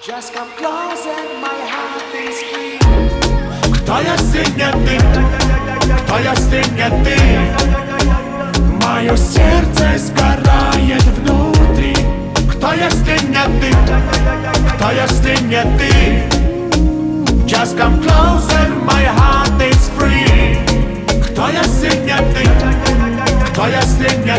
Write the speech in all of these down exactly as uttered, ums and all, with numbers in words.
Just come close and my heart is free. Кто если не ты? Кто если не ты? Мое сердце сгорает внутри. Кто если не ты? Кто если не ты? Just come close and my heart is free. Кто если не ты? Кто если не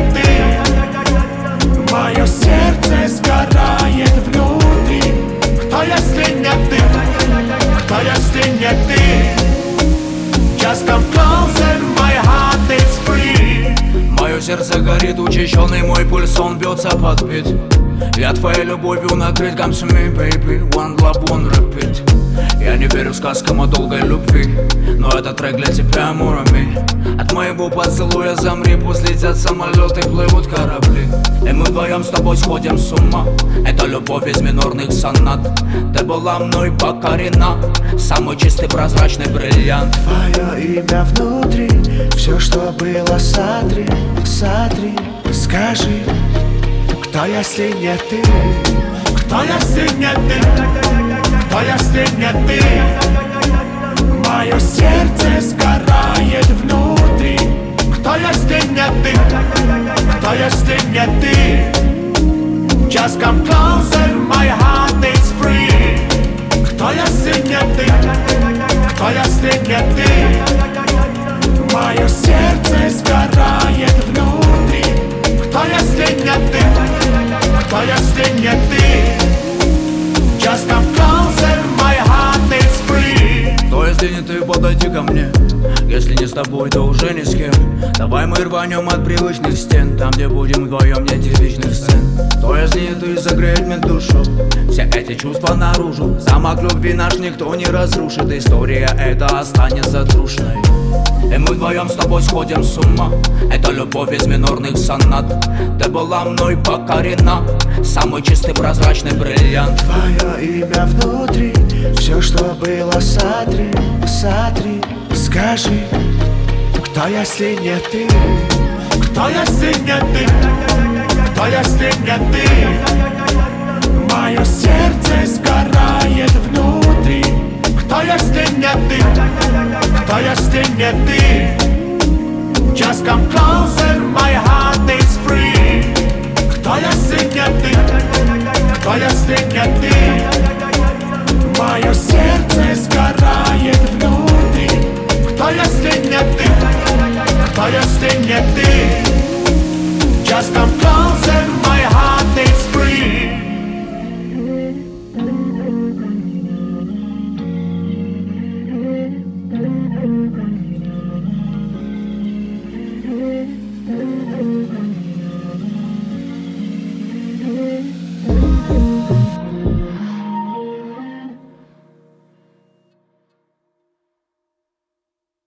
ты? Мое сердце сгорает внутри. Кто если не ты? Кто если не ты? Just come close and my heart is free. Мое сердце горит, учащенный мой пульс, он бьется под бит. Я твоей любовью накрыт, come to me, baby, one love, one repeat. Я не верю сказкам о долгой любви, но этот трек для тебя, Мурами. От моего поцелуя замри, пусть летят самолеты, плывут корабли. И мы вдвоем с тобой сходим с ума. Это любовь из минорных сонат. Ты была мной покорена, самый чистый прозрачный бриллиант. Твое имя внутри, все, что было, сотри, сотри. Скажи, кто если не ты? Кто если не ты? Кто если не ты? Мое сердце сгорает внутри. Кто если не ты? Кто если не ты? Just come close and my heart is free. Кто если не ты? Кто если не ты? Мое сердце сгорает внутри. Кто если не ты? Кто если не ты? Just come close and my heart is free. То если не ты, подойди ко мне. Если не с тобой, то уже ни с кем. Давай мы рванем от привычных стен, там, где будем вдвоем, нет типичных сцен. То если не ты, согреет мне душу, все эти чувства наружу. Замок любви наш никто не разрушит, история эта останется трушной. И мы вдвоем с тобой сходим с ума. Это любовь из минорных сонат. Ты была мной покорена, самый чистый прозрачный бриллиант. Твое имя внутри, все, что было, сотри, сотри. Скажи, кто если не ты? Кто если не ты? Кто если не ты?